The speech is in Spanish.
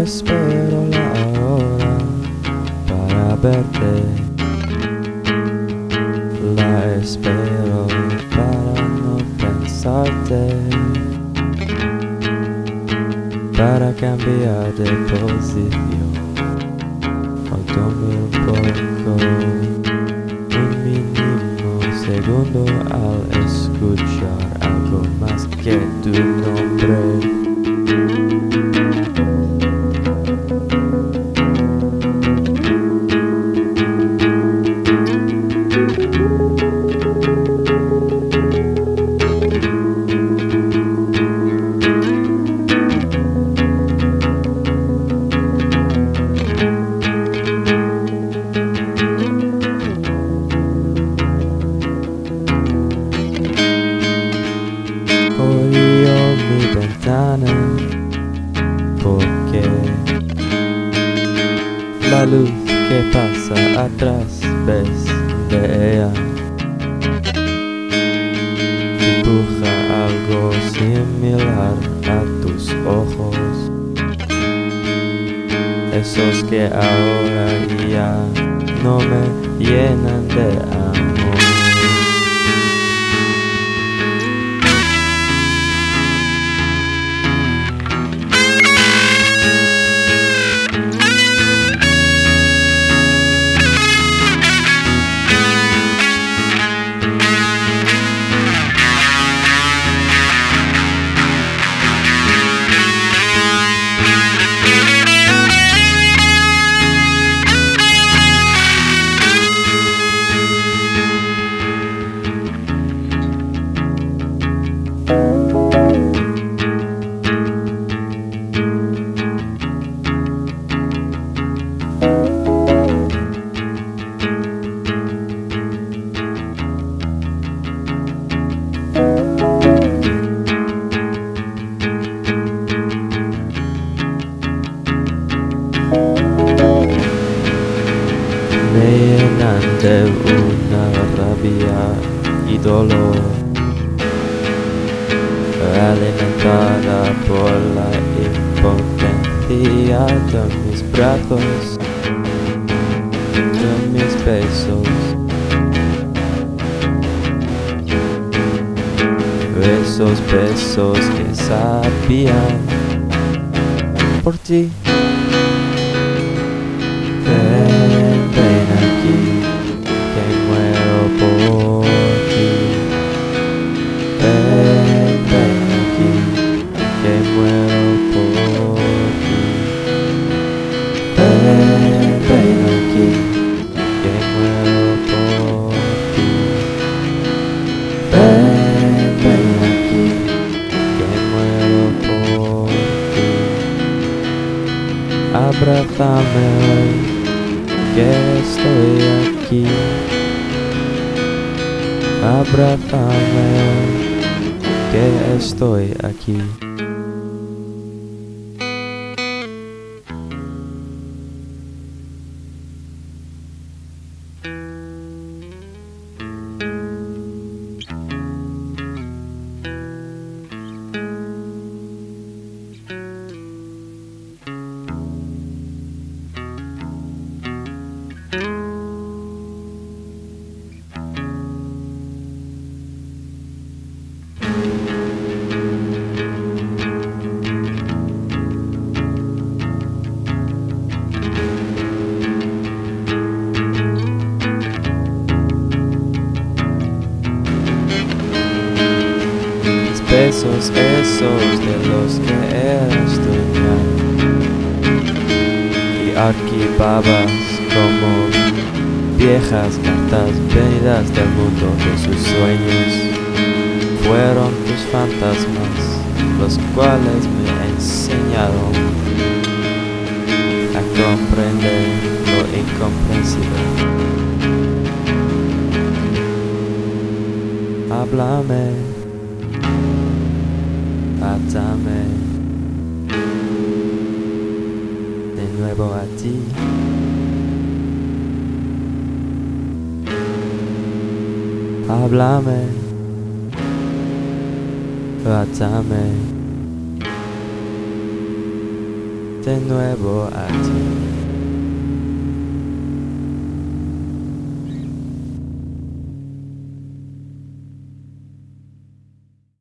espero la hora para verte. La espero para no pensarte, para cambiar de posición. Faltóme un poco, un mínimo segundo al escuchar algo más que tu nombre. Porque la luz que pasa atrás ves de ella dibuja algo similar a tus ojos, esos que ahora ya no me llenan de amor. Me llenan de una rabia y dolor, alimentada por la impotencia de mis brazos, de mis besos, esos besos que sabían por ti. Ven aquí, que muero por ti. Ven aquí, que muero por ti. Ven aquí, que muero por ti. Ven aquí, que muero por ti. Abrázame hoy, que estoy aquí. Abrázame, que estoy aquí. Besos esos de los que eras dueña y arquivabas como viejas cartas venidas del mundo de sus sueños. Fueron tus fantasmas los cuales me enseñaron a comprender lo incomprensible. Háblame, atame de nuevo a ti. Háblame, atame de nuevo a ti.